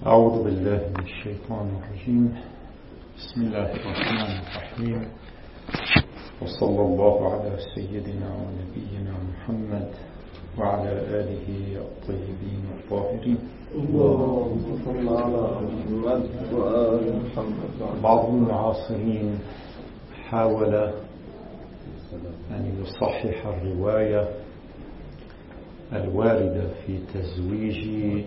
أعوذ بالله من الشيطان الرجيم. بسم الله الرحمن الرحيم، وصلى الله على سيدنا ونبينا محمد وعلى آله الطيبين الطاهرين. اللهم صل على محمد وآل محمد. بعض المعاصرين حاول أن يصحح الرواية الواردة في تزويج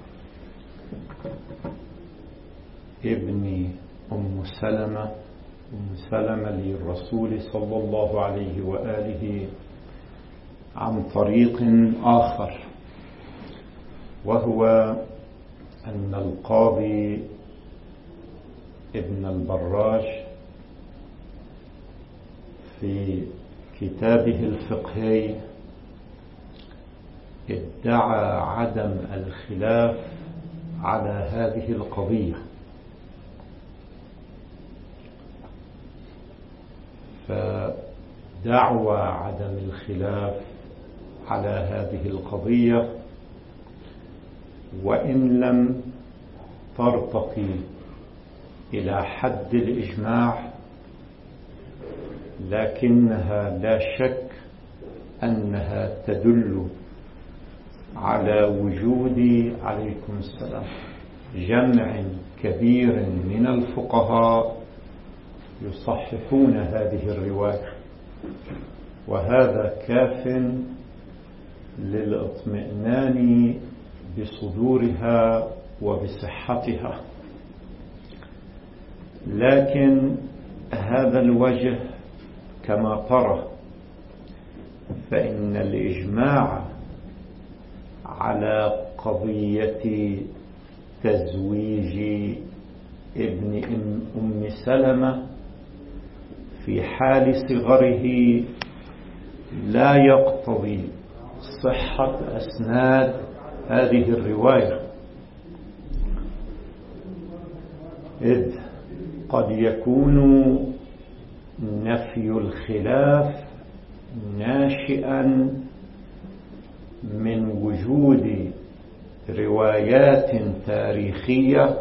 ابن أم سلمة للرسول صلى الله عليه وآله عن طريق آخر، وهو أن القاضي ابن البراج في كتابه الفقهي ادعى عدم الخلاف على هذه القضية، فدعوى عدم الخلاف على هذه القضية وإن لم ترتقي إلى حد الإجماع، لكنها لا شك أنها تدل على وجود عليكم السلام جمع كبير من الفقهاء يصححون هذه الرواية، وهذا كاف للاطمئنان بصدورها وبصحتها. لكن هذا الوجه كما ترى فإن الإجماع على قضية تزويج ابن أم سلمة في حال صغره لا يقتضي صحة أسناد هذه الرواية، إذ قد يكون نفي الخلاف ناشئا من وجود روايات تاريخية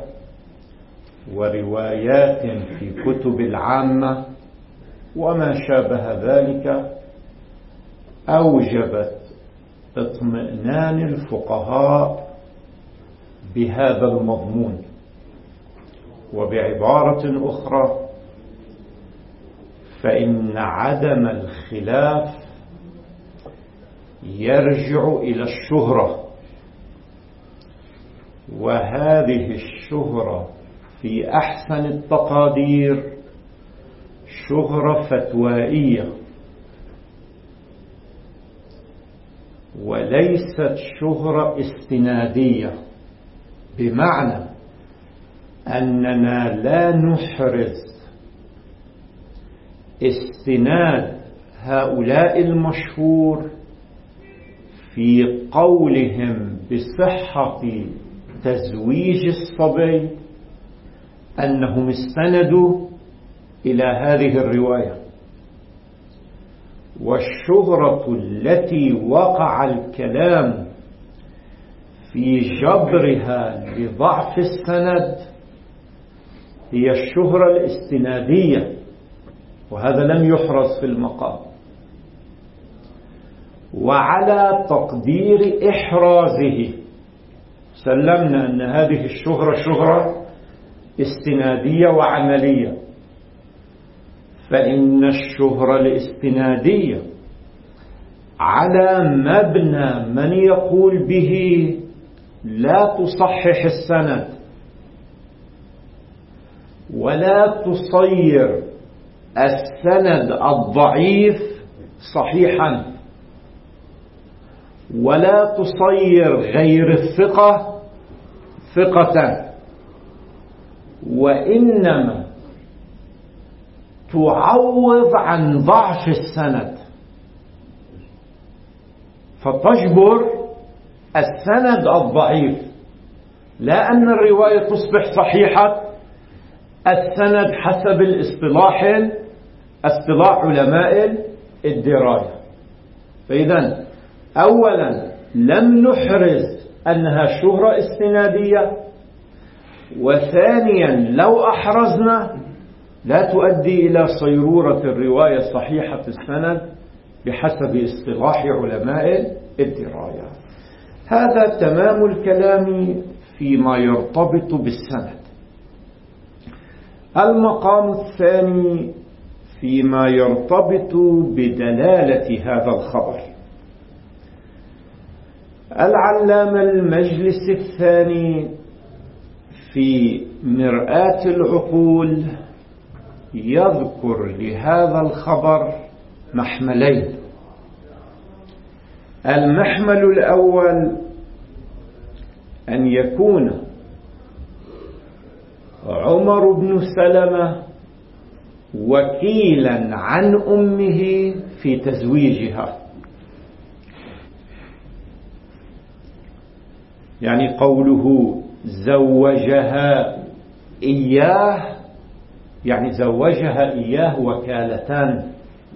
وروايات في كتب العامة وما شابه ذلك أوجبت اطمئنان الفقهاء بهذا المضمون. وبعبارة أخرى فإن عدم الخلاف يرجع إلى الشهرة، وهذه الشهرة في أحسن التقادير شهرة فتوائية وليست شهرة استنادية، بمعنى أننا لا نحرز استناد هؤلاء المشهور في قولهم بصحة تزويج الصبي أنهم استندوا إلى هذه الرواية. والشهرة التي وقع الكلام في جبرها لضعف السند هي الشهرة الاستنادية، وهذا لم يحرز في المقام. وعلى تقدير إحرازه سلمنا أن هذه الشهرة شهرة استنادية وعملية، فإن الشهرة الاستنادية على مبنى من يقول به لا تصحح السند ولا تصير السند الضعيف صحيحا ولا تصير غير الثقة ثقة، وإنما تعوض عن ضعف السند فتجبر السند الضعيف، لا أن الرواية تصبح صحيحة السند حسب اصطلاح علماء الدراية. فإذا أولا لم نحرز أنها شهرة استنادية، وثانيا لو أحرزنا لا تؤدي إلى صيرورة الرواية صحيحة السند بحسب اصطلاح علماء الدراية. هذا تمام الكلام فيما يرتبط بالسند. المقام الثاني فيما يرتبط بدلالة هذا الخبر. العلامة المجلس الثاني في مرآة العقول يذكر لهذا الخبر محملين. المحمل الأول أن يكون عمر بن سلمة وكيلا عن أمه في تزويجها، يعني قوله زوجها إياه يعني زوجها إياه وكالتان.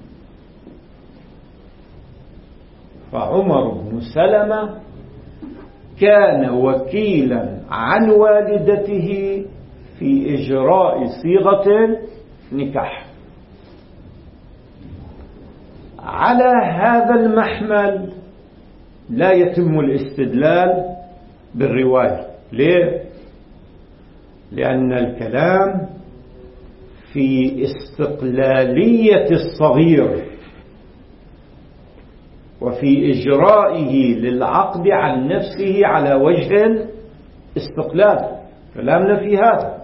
فعمر بن سلمة كان وكيلا عن والدته في إجراء صيغة نكاح. على هذا المحمل لا يتم الاستدلال بالرواية. ليه؟ لأن الكلام في استقلالية الصغير وفي إجرائه للعقد عن نفسه على وجه الاستقلال، كلامنا في هذا.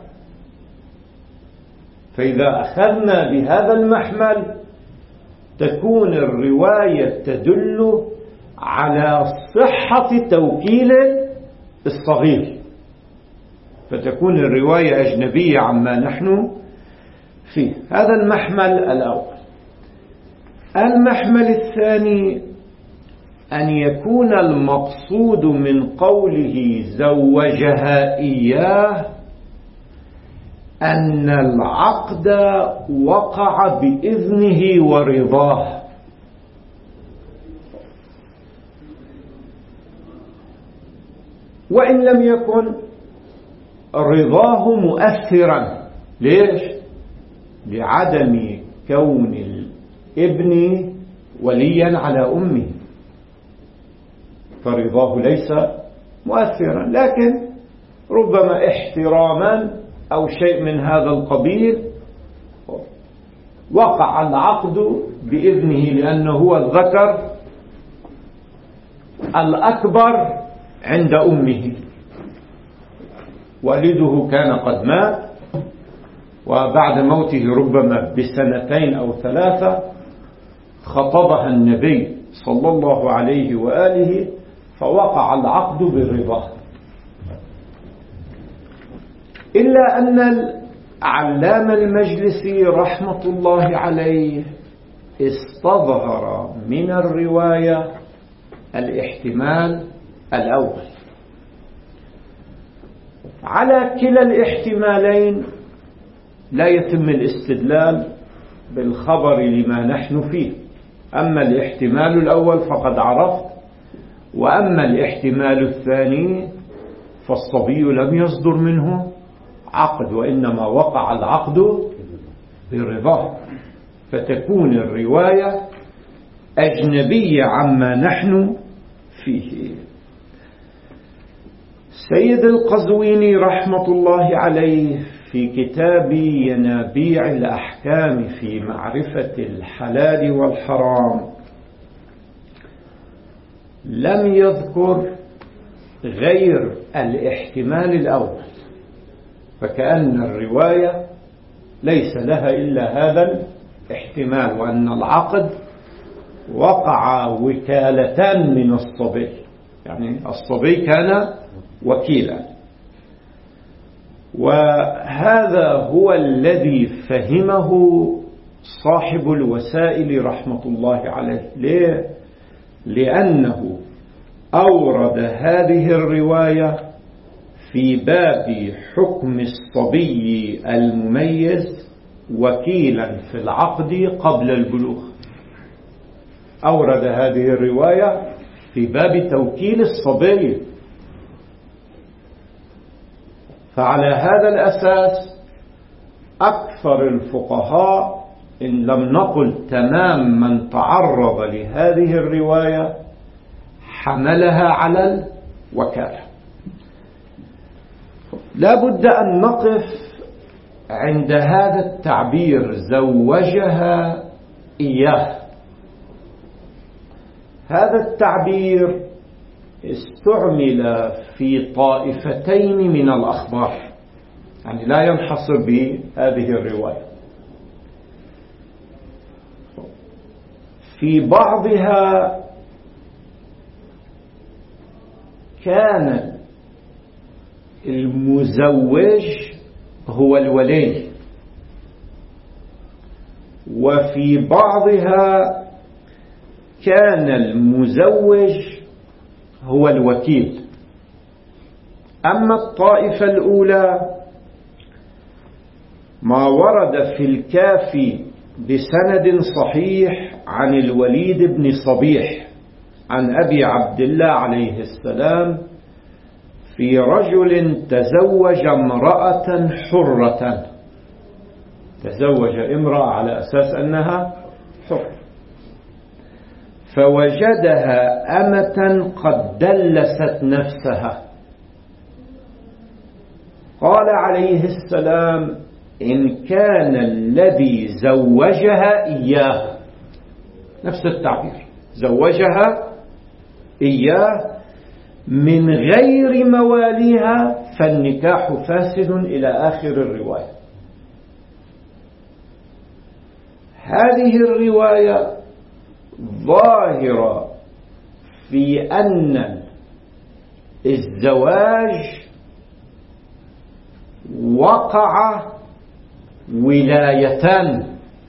فإذا أخذنا بهذا المحمل تكون الرواية تدل على صحة توكيل الصغير، فتكون الرواية أجنبية عما نحن فيه. هذا المحمل الأول. المحمل الثاني أن يكون المقصود من قوله زوجها إياه أن العقد وقع بإذنه ورضاه، وإن لم يكن رضاه مؤثرا. ليش؟ لعدم كون الابن وليا على أمه، فرضاه ليس مؤثرا، لكن ربما احتراما أو شيء من هذا القبيل وقع العقد بإذنه، لأنه هو الذكر الأكبر عند أمه. والده كان قد مات، وبعد موته ربما بسنتين أو 3 خطبها النبي صلى الله عليه وآله فوقع العقد بالرضا. إلا أن العلامة المجلسي رحمة الله عليه استظهر من الرواية الاحتمال الأول. على كلا الاحتمالين لا يتم الاستدلال بالخبر لما نحن فيه. أما الاحتمال الأول فقد عرفت، وأما الاحتمال الثاني فالصبي لم يصدر منه عقد، وإنما وقع العقد برضاه، فتكون الرواية أجنبية عما نحن فيه. سيد القزويني رحمة الله عليه في كتاب ينابيع الأحكام في معرفة الحلال والحرام لم يذكر غير الاحتمال الأول، فكأن الرواية ليس لها إلا هذا الاحتمال، وأن العقد وقع وكالتان من الصبي، يعني الصبي كان وكيلا. وهذا هو الذي فهمه صاحب الوسائل رحمة الله عليه. ليه؟ لأنه أورد هذه الرواية في باب حكم الصبي المميز وكيلا في العقد قبل البلوغ. أورد هذه الرواية في باب توكيل الصبي، فعلى هذا الأساس أكثر الفقهاء إن لم نقل تمام من تعرض لهذه الرواية حملها على الوكالة. لا بد أن نقف عند هذا التعبير زوجها إياه. هذا التعبير استعمل في طائفتين من الأخبار، يعني لا ينحصر بهذه الرواية. في بعضها كان المزوج هو الولي، وفي بعضها كان المزوج هو الوكيل. أما الطائفة الأولى ما ورد في الكافي بسند صحيح عن الوليد بن صبيح عن أبي عبد الله عليه السلام في رجل تزوج امرأة حرة، تزوج امرأة على أساس أنها حر، فوجدها أمة قد دلست نفسها. قال عليه السلام: إن كان الذي زوجها إياه، نفس التعبير، زوجها إياه من غير مواليها فالنكاح فاسد إلى آخر الرواية. هذه الرواية ظاهرة في أن الزواج وقع ولايتان،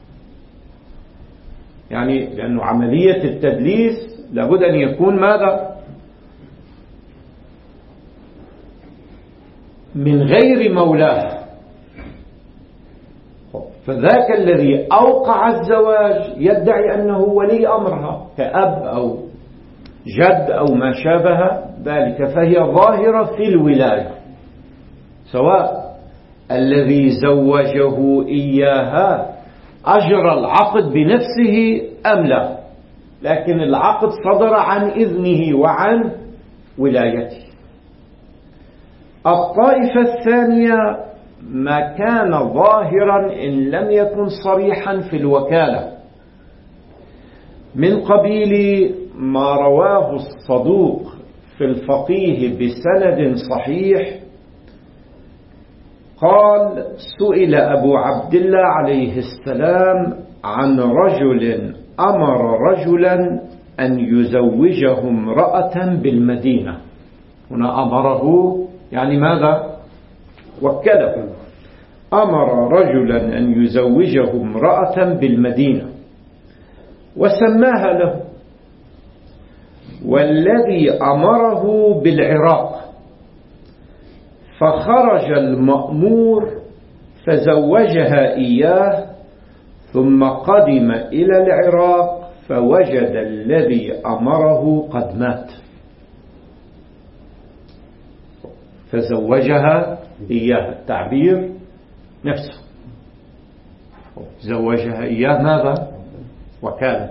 يعني لأنه عملية التدليس لابد أن يكون ماذا؟ من غير مولاه. فذاك الذي أوقع الزواج يدعي أنه ولي أمرها كأب أو جد أو ما شابه ذلك، فهي ظاهرة في الولاية، سواء الذي زوجه إياها أجرى العقد بنفسه أم لا، لكن العقد صدر عن إذنه وعن ولايته. الطائفة الثانية ما كان ظاهرا إن لم يكن صريحا في الوكالة، من قبيل ما رواه الصدوق في الفقيه بسند صحيح قال: سئل أبو عبد الله عليه السلام عن رجل أمر رجلا أن يزوجه امرأة بالمدينة. هنا أمره يعني ماذا؟ وكله. أمر رجلا أن يزوجه امرأة بالمدينة وسماها له، والذي أمره بالعراق، فخرج المأمور فزوجها إياه، ثم قدم إلى العراق فوجد الذي أمره قد مات، فزوجها إياه. التعبير نفسه، زوجها إياه ماذا؟ وكالة.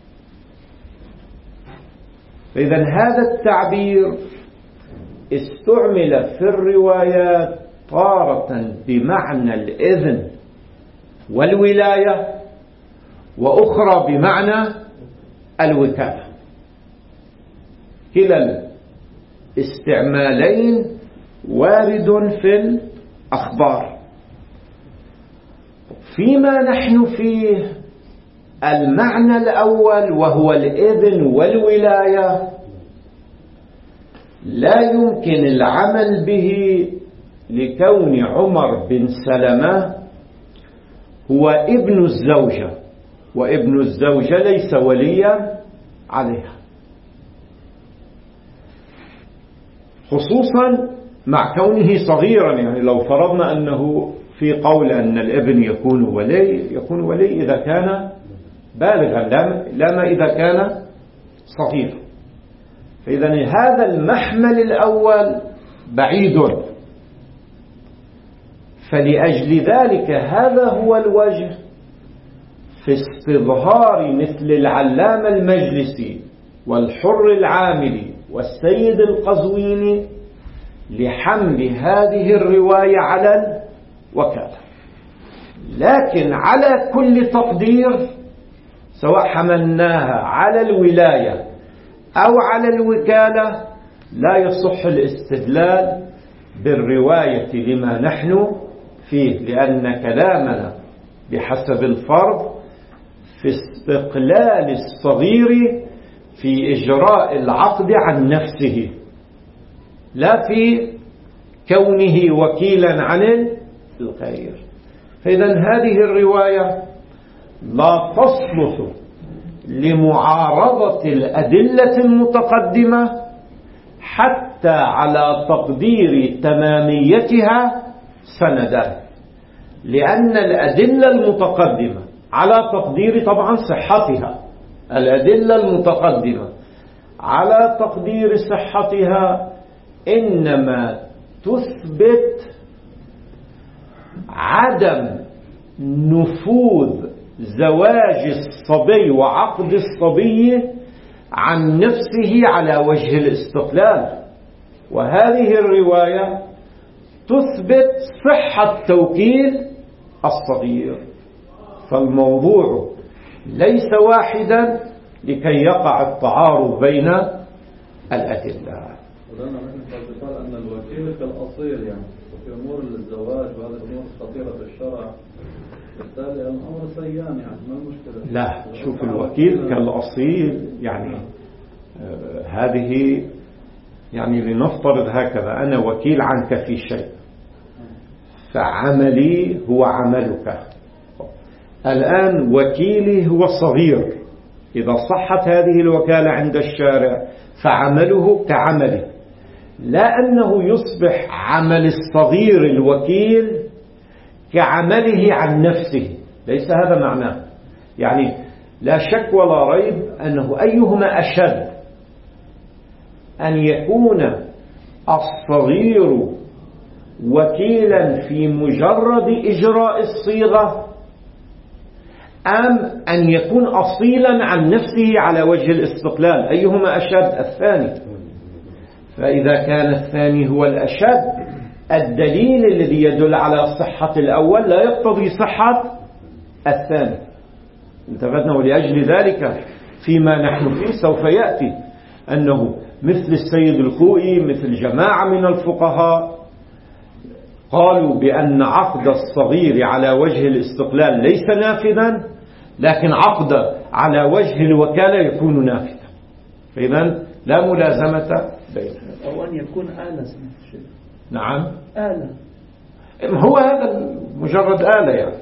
فإذا هذا التعبير استعمل في الروايات تارة بمعنى الإذن والولاية، وأخرى بمعنى الوكالة. كلا الاستعمالين وارد في الأخبار. فيما نحن فيه المعنى الأول وهو الإذن والولاية لا يمكن العمل به لكون عمر بن سلمة هو ابن الزوجة، وابن الزوجة ليس وليا عليها، خصوصا مع كونه صغيرا. يعني لو فرضنا أنه في قول أن الابن يكون ولي إذا كان بالغا، لا ما إذا كان صغيرا. فإذا هذا المحمل الأول بعيد، فلأجل ذلك هذا هو الوجه في استظهار مثل العلامة المجلسي والحر العاملي والسيد القزويني لحمل هذه الرواية على الوكالة. لكن على كل تقدير سواء حملناها على الولاية أو على الوكالة لا يصح الاستدلال بالرواية لما نحن فيه، لأن كلامنا بحسب الفرض في استقلال الصغير في إجراء العقد عن نفسه، لا في كونه وكيلا عن الغير. فإذا هذه الرواية لا تصلح لمعارضة الأدلة المتقدمة حتى على تقدير تماميتها سندان، لأن الأدلة المتقدمة على تقدير طبعا صحتها، الأدلة المتقدمة على تقدير صحتها إنما تثبت عدم نفوذ زواج الصبي وعقد الصبي عن نفسه على وجه الاستقلال، وهذه الرواية تثبت صحة توكيل الصغير. فالموضوع ليس واحدا لكي يقع التعارض بين الأدلة. ولأن نحن قال أن الوكيل كالأصيل يعني في أمور الزواج وهذه الأمور خطيرة في الشرع، بالتالي الأمر سيان يعني ما المشكلة. لا، شوف الوكيل كالأصيل يعني هذه يعني لنفترض هكذا، أنا وكيل عنك في شيء فعملي هو عملك. الآن وكيلي هو الصغير، إذا صحت هذه الوكالة عند الشارع فعمله كعملي، لا أنه يصبح عمل الصغير الوكيل كعمله عن نفسه، ليس هذا معناه. يعني لا شك ولا ريب أنه أيهما أشد، أن يكون الصغير وكيلا في مجرد إجراء الصيغة، أم أن يكون أصيلا عن نفسه على وجه الاستقلال؟ أيهما أشد؟ الثاني. فإذا كان الثاني هو الأشد، الدليل الذي يدل على صحة الأول لا يقتضي صحة الثاني. انتبهنا. ولأجل ذلك فيما نحن فيه سوف يأتي أنه مثل السيد الخوئي، مثل جماعة من الفقهاء قالوا بأن عقد الصغير على وجه الاستقلال ليس نافذا، لكن عقد على وجه الوكالة يكون نافذا. فإذا لا ملازمة بينهم. أو أن يكون آلة. نعم، آلة. هو هذا مجرد آلة يعني.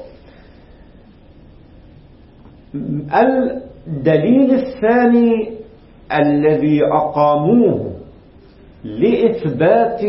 الدليل الثاني الذي أقاموه لإثبات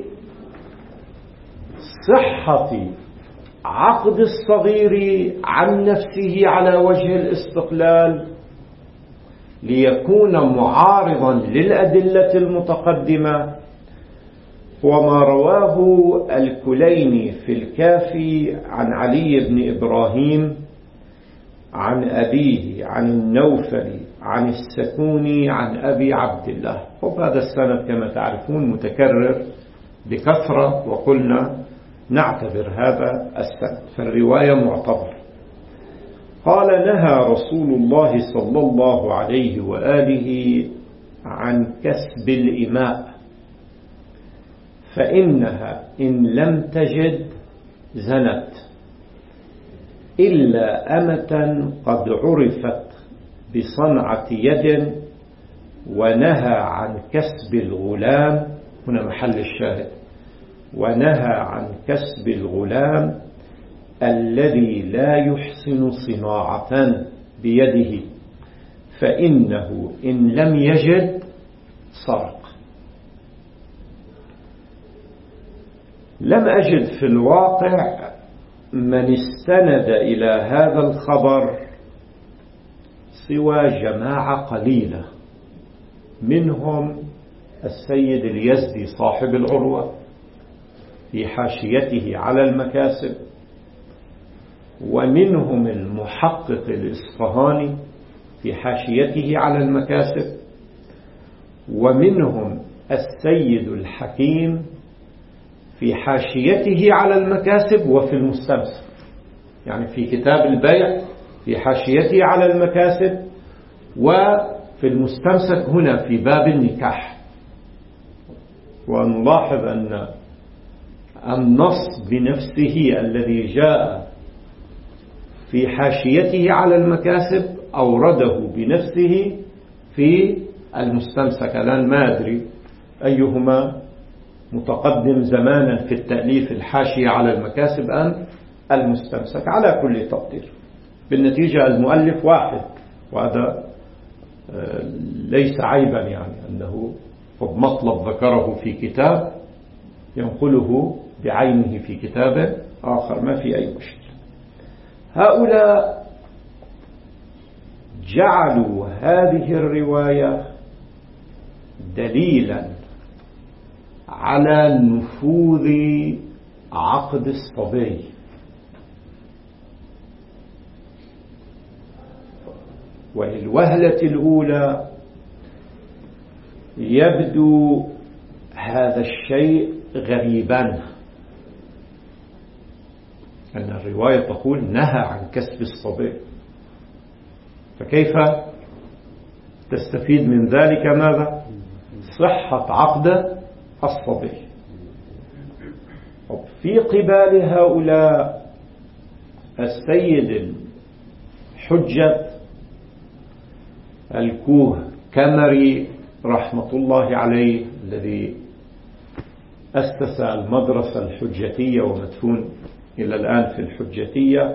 صحة عقد الصغير عن نفسه على وجه الاستقلال ليكون معارضا للأدلة المتقدمة هو ما رواه الكليني في الكافي عن علي بن إبراهيم عن أبيه عن النوفل عن السكوني عن أبي عبد الله. وهذا السند كما تعرفون متكرر بكثرة، وقلنا نعتبر هذا السند، فالرواية معتبر. قال: نهى رسول الله صلى الله عليه وآله عن كسب الإماء، فإنها إن لم تجد زنت إلا أمة قد عرفت بصنعة يد. ونهى عن كسب الغلام، هنا محل الشاهد، ونهى عن كسب الغلام الذي لا يحسن صناعة بيده، فإنه إن لم يجد سرق. لم أجد في الواقع من استند إلى هذا الخبر سوى جماعة قليلة، منهم السيد اليزدي صاحب العروة، في حاشيته على المكاسب، ومنهم المحقق الإصفهاني في حاشيته على المكاسب، ومنهم السيد الحكيم في حاشيته على المكاسب وفي المستمسك، يعني في كتاب البيع في حاشيته على المكاسب، وفي المستمسك هنا في باب النكاح. ونلاحظ أن النص بنفسه الذي جاء في حاشيته على المكاسب أورده بنفسه في المستمسك. الآن ما أدري أيهما متقدم زمانا في التأليف، الحاشية على المكاسب أم المستمسك. على كل تقدير بالنتيجة المؤلف واحد، وهذا ليس عيبا، يعني أنه قد مطلب ذكره في كتاب ينقله بعينه في كتاب آخر، ما في أي مشكلة. هؤلاء جعلوا هذه الرواية دليلا على نفوذ عقد الصبي، وللوهلة الأولى يبدو هذا الشيء غريبا، أن الرواية تقول نهى عن كسب الصبي، فكيف تستفيد من ذلك ماذا؟ صحة عقد الصبي. في قبال هؤلاء السيد الحجة الكوه كمري رحمة الله عليه، الذي أسس المدرسة الحجتية ومدفون إلى الآن في الحجتية،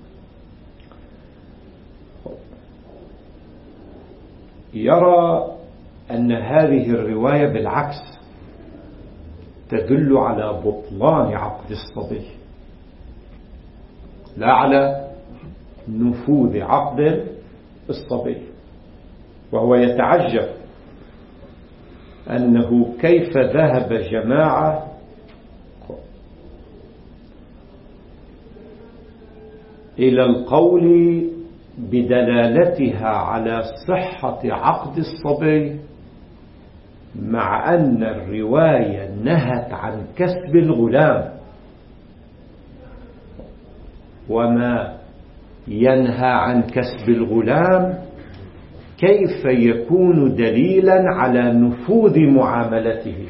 يرى أن هذه الرواية بالعكس تدل على بطلان عقد الصبي، لا على نفوذ عقد الصبي. وهو يتعجب أنه كيف ذهب جماعة إلى القول بدلالتها على صحة عقد الصبي، مع أن الرواية نهت عن كسب الغلام، وما ينهى عن كسب الغلام كيف يكون دليلا على نفوذ معاملته؟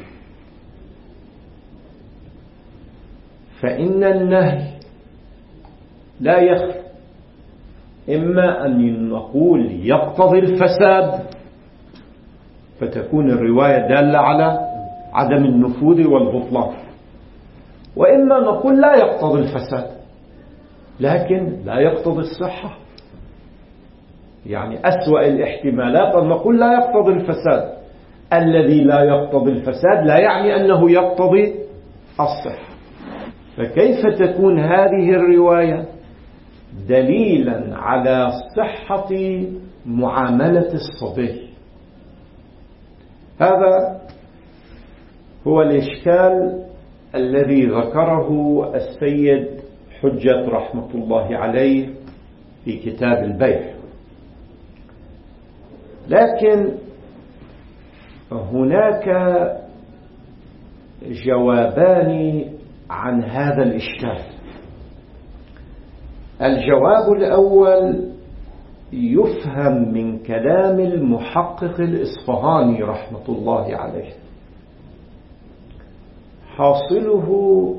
فإن النهي لا يخفى، إما أن نقول يقتضي الفساد فتكون الرواية دالة على عدم النفوذ والبطلان، وإما نقول لا يقتضي الفساد لكن لا يقتضي الصحة. يعني أسوأ الاحتمالات أن نقول لا يقتضي الفساد. الذي لا يقتضي الفساد لا يعني أنه يقتضي الصحة، فكيف تكون هذه الرواية دليلا على صحة معاملة الصبي؟ هذا هو الإشكال الذي ذكره السيد حجة رحمة الله عليه في كتاب البيع. لكن هناك جوابان عن هذا الإشكال. الجواب الأول يفهم من كلام المحقق الإصفهاني رحمة الله عليه، حاصله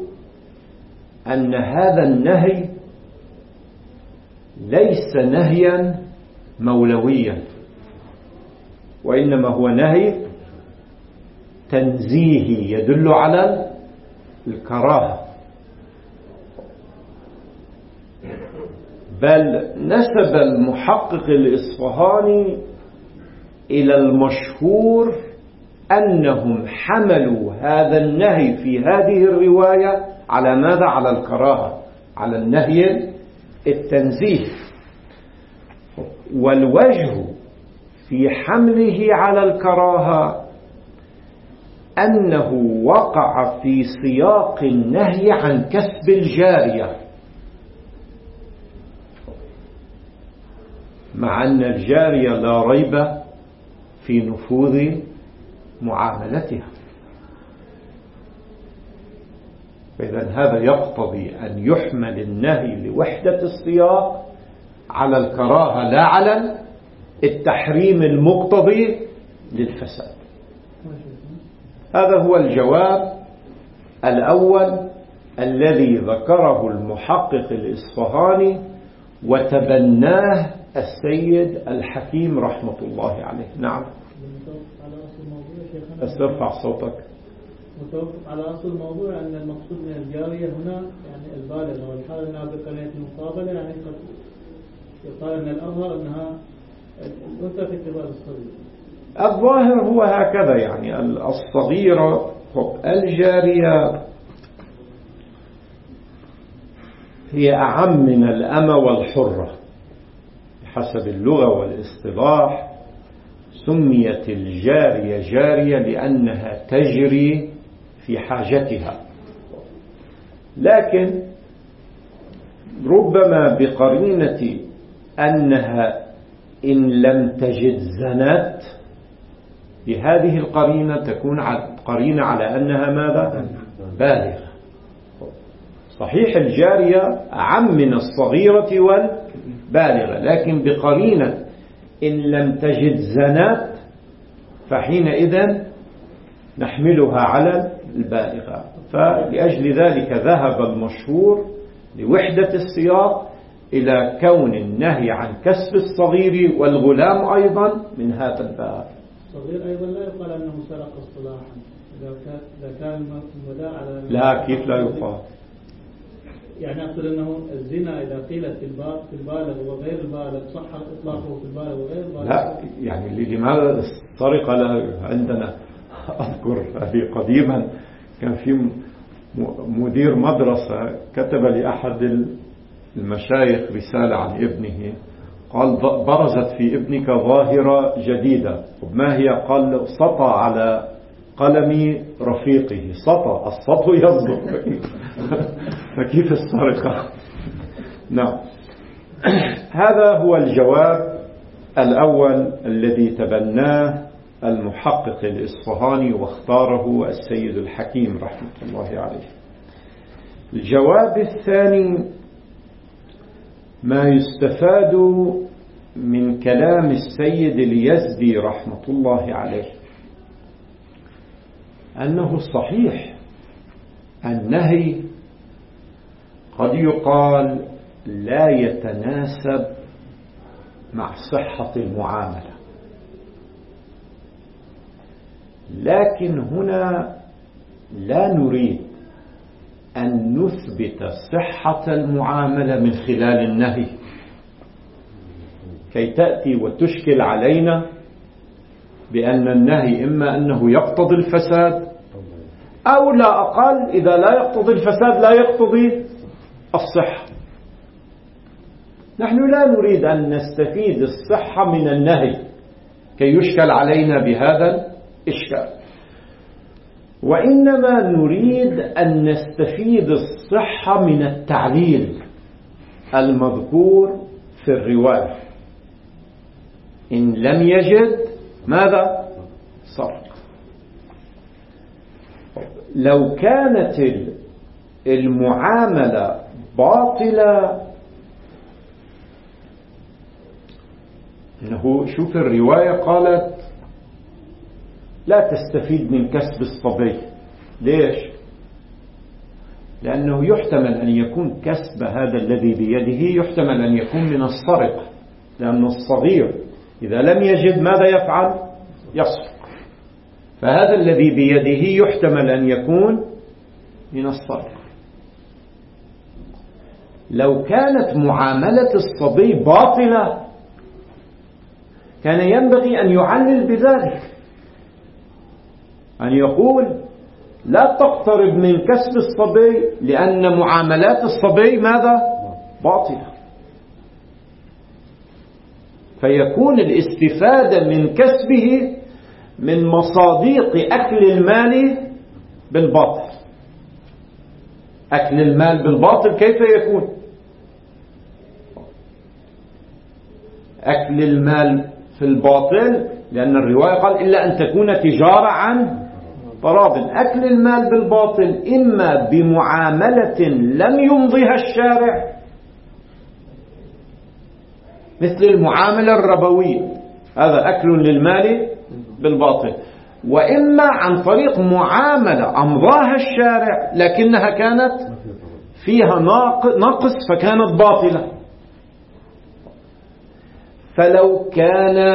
أن هذا النهي ليس نهيا مولويا، وإنما هو نهي تنزيهي يدل على الكراهة. بل نسب المحقق الإصفهاني إلى المشهور أنهم حملوا هذا النهي في هذه الرواية على ماذا؟ على الكراهة، على النهي التنزيه. والوجه في حمله على الكراهة أنه وقع في سياق النهي عن كسب الجارية، مع أن الجارية لا ريب في نفوذ معاملتها. فإذا هذا يقتضي أن يحمل النهي لوحدة السياق على الكراهة لا على التحريم المقتضي للفساد. هذا هو الجواب الأول الذي ذكره المحقق الإصفهاني وتبناه السيد الحكيم رحمة الله عليه. نعم. استرفع صوتك. متوافق على أصل الموضوع أن المقصود من الجارية هنا يعني البالغة، والحال أنها بقرينة المقابلة، يعني قد يقال أن الأظهر أنها الأنثى في اعتبار الصغير. الظاهر هو هكذا، يعني الصغيرة. الجارية هي أعم من الأمة والحرة حسب اللغة والاصطلاح. سميت الجارية جارية لأنها تجري في حاجتها، لكن ربما بقرينة أنها إن لم تجد زنت، بهذه القرينة تكون قرينة على أنها ماذا؟ بالغة. صحيح الجارية أعم من الصغيرة والبالغة، لكن بقرينة إن لم تجد زنت فحينئذ نحملها على البالغة. فلأجل ذلك ذهب المشهور لوحدة السياق إلى كون النهي عن كسب الصغير والغلام أيضا من هذا الباب. الصغير أيضا لا يقال أنه سرق اصطلاحا إذا كان المدعى على لا، كيف لا يقال؟ يعني أقول أنه الزنا إذا قيلت في البالغ وغير البالغ صح إطلاقه في البالغ وغير البالغ. لا، يعني لماذا السرقة عندنا؟ أذكر قديما كان في مدير مدرسة كتب لأحد المشايخ رسالة عن ابنه، قال برزت في ابنك ظاهرة جديدة. وما هي؟ قال سطى على قلم رفيقه. سطى، السطو يصدق فكيف السرقة؟ نعم. هذا هو الجواب الأول الذي تبناه المحقق الإصفهاني واختاره السيد الحكيم رحمة الله عليه. الجواب الثاني ما يستفاد من كلام السيد اليزدي رحمة الله عليه، أنه صحيح النهي قد يقال لا يتناسب مع صحة المعاملة، لكن هنا لا نريد أن نثبت صحة المعاملة من خلال النهي كي تأتي وتشكل علينا بأن النهي إما أنه يقتضي الفساد أو لا أقل إذا لا يقتضي الفساد لا يقتضي الصحة. نحن لا نريد أن نستفيد الصحة من النهي كي يشكل علينا بهذا الإشكال، وإنما نريد أن نستفيد الصحة من التعليل المذكور في الرواية. إن لم يجد ماذا؟ سرق. لو كانت المعاملة باطلة، إنه شوف الرواية قالت لا تستفيد من كسب الصبي. ليش؟ لأنه يحتمل أن يكون كسب هذا الذي بيده يحتمل أن يكون من السرقة، لأن الصغير إذا لم يجد ماذا يفعل؟ يسرق. فهذا الذي بيده يحتمل أن يكون من السرقة. لو كانت معاملة الصبي باطلة كان ينبغي أن يعلل بذلك، أن يقول لا تقترب من كسب الصبي لأن معاملات الصبي ماذا؟ باطلة. فيكون الاستفادة من كسبه من مصادق أكل المال بالباطل. أكل المال بالباطل كيف يكون؟ أكل المال في الباطل، لأن الرواية قال إلا أن تكون تجارة عن تراض. أكل المال بالباطل إما بمعاملة لم يمضيها الشارع مثل المعاملة الربوية، هذا أكل للمال بالباطل، وإما عن طريق معاملة أمضاها الشارع لكنها كانت فيها نقص فكانت باطلة. فلو كان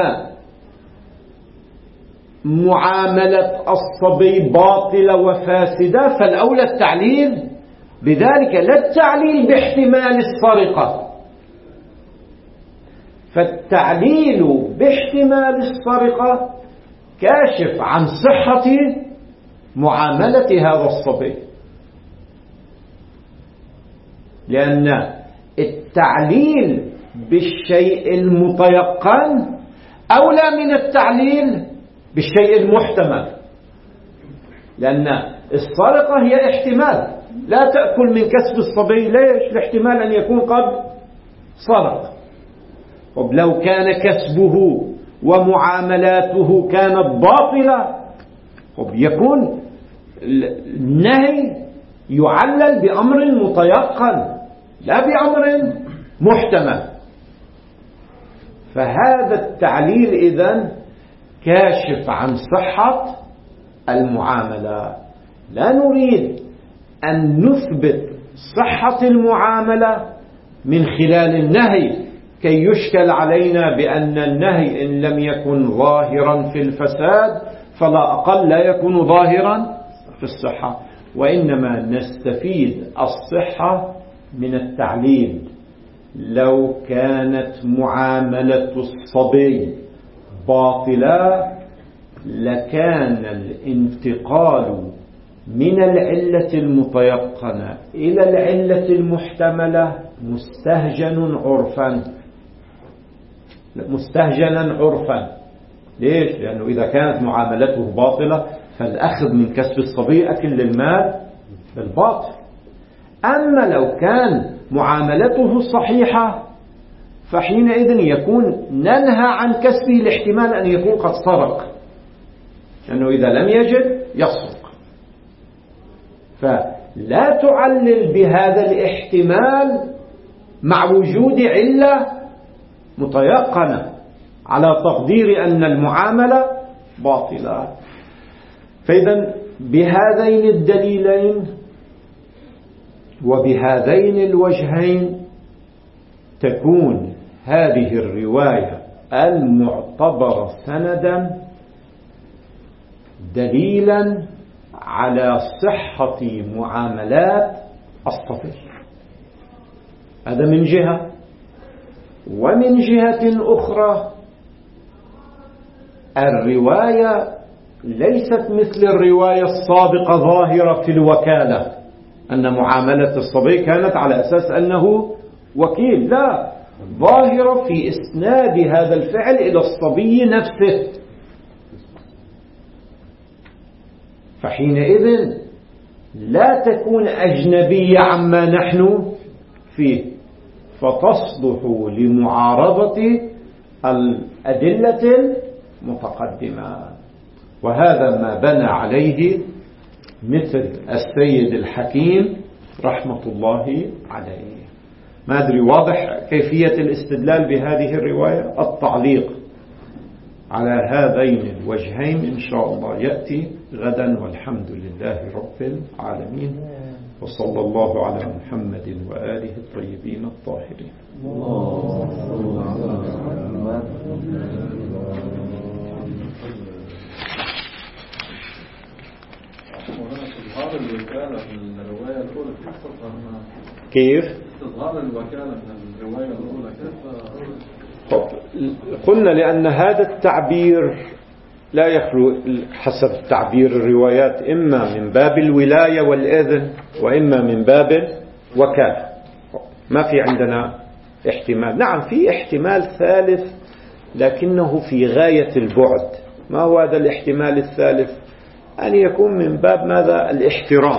معاملة الصبي باطلة وفاسدة فالأولى التعليل بذلك، لا التعليل باحتمال السرقة. فالتعليل باحتمال السرقة كاشف عن صحة معاملة هذا الصبي، لأن التعليل بالشيء المتيقن أولى من التعليل بالشيء المحتمل، لأن السرقة هي احتمال، لا تأكل من كسب الصبي. ليش؟ لاحتمال أن يكون قد سرق. لو كان كسبه ومعاملاته كانت باطلة يكون النهي يعلل بأمر متيقن لا بأمر محتمل. فهذا التعليل إذن كاشف عن صحة المعاملة. لا نريد أن نثبت صحة المعاملة من خلال النهي كي يشكل علينا بأن النهي إن لم يكن ظاهرا في الفساد فلا أقل لا يكون ظاهرا في الصحة، وإنما نستفيد الصحة من التعليل. لو كانت معاملة الصبي باطلة لكان الانتقال من العلة المتيقنة إلى العلة المحتملة مستهجنا عرفا. ليش؟ لأنه إذا كانت معاملته باطلة فالأخذ من كسب الصبي أكل للمال بالباطل. أما لو كان معاملته صحيحة فحينئذ يكون ننهى عن كسبه لاحتمال أن يكون قد سرق، لأنه إذا لم يجد يسرق. فلا تعلل بهذا الاحتمال مع وجود علة متيقنة على تقدير أن المعاملة باطلة. فإذا بهذين الدليلين وبهذين الوجهين تكون هذه الرواية المعتبرة سندا دليلا على صحة معاملات الصبي. هذا من جهة. ومن جهة أخرى الرواية ليست مثل الرواية السابقة ظاهرة في الوكالة أن معاملة الصبي كانت على أساس أنه وكيل، لا، ظاهرة في إسناد هذا الفعل إلى الصبي نفسه. فحينئذ لا تكون أجنبية عما نحن فيه، فتصلح لمعارضة الأدلة المتقدمة. وهذا ما بنى عليه مثل السيد الحكيم رحمة الله عليه. ما أدري واضح كيفية الاستدلال بهذه الرواية. التعليق على هذين الوجهين إن شاء الله يأتي غدا، والحمد لله رب العالمين، وصلى الله على محمد وآله الطيبين الطاهرين. استظهار الوكالة من الرواية الأولى كيف؟ استظهار الوكالة من الرواية الأولى كيف؟ قلنا لأن هذا التعبير لا يخلو حسب تعبير الروايات إما من باب الولاية والإذن وإما من باب الوكالة. ما في عندنا احتمال. نعم في احتمال ثالث لكنه في غاية البعد، ما هو هذا الاحتمال الثالث؟ أن يكون من باب ماذا؟ الاحترام،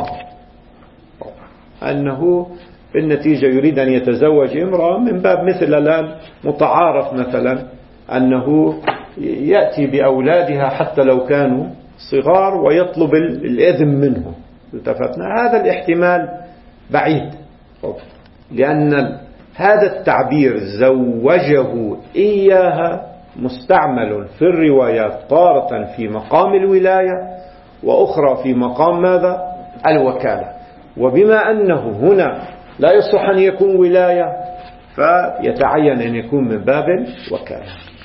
أنه في النتيجة يريد أن يتزوج امرأة من باب مثل الآن متعارف مثلا أنه يأتي بأولادها حتى لو كانوا صغار ويطلب الإذن منهم. التفتنا هذا الاحتمال بعيد، لأن هذا التعبير زوجه إياها مستعمل في الروايات تارة في مقام الولاية وأخرى في مقام ماذا؟ الوكالة. وبما أنه هنا لا يصح أن يكون ولاية فيتعين أن يكون من باب الوكالة.